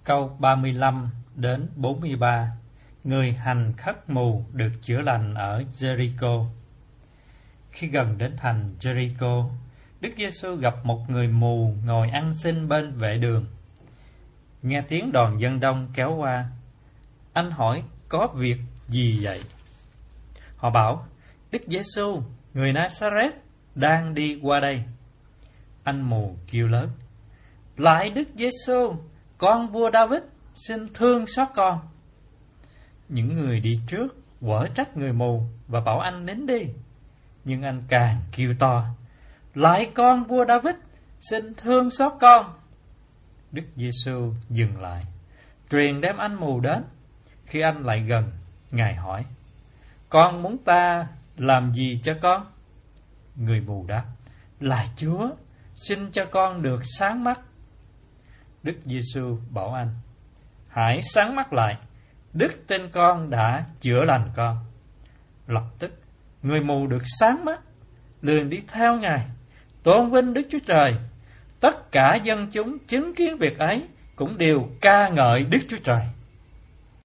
Câu 35 đến 43. Người hành khất mù được chữa lành ở Jericho. Khi gần đến thành Jericho, Đức Giêsu gặp một người mù ngồi ăn xin bên vệ đường. Nghe tiếng đoàn dân đông kéo qua, anh hỏi có việc gì vậy? Họ bảo, Đức Giêsu, người Nazareth, đang đi qua đây. Anh mù kêu lớn, lại Đức Giêsu, con vua David, xin thương xót con. Những người đi trước quở trách người mù và bảo anh nín đi. Nhưng anh càng kêu to, lại con vua David, xin thương xót con. Đức Giêsu dừng lại, truyền đem anh mù đến. Khi anh lại gần, Ngài hỏi, con muốn ta làm gì cho con? Người mù đáp, là Chúa, xin cho con được sáng mắt. Đức Giêsu bảo anh, hãy sáng mắt lại, đức tin con đã chữa lành con. Lập tức, người mù được sáng mắt, liền đi theo Ngài, tôn vinh Đức Chúa Trời. Tất cả dân chúng chứng kiến việc ấy cũng đều ca ngợi Đức Chúa Trời.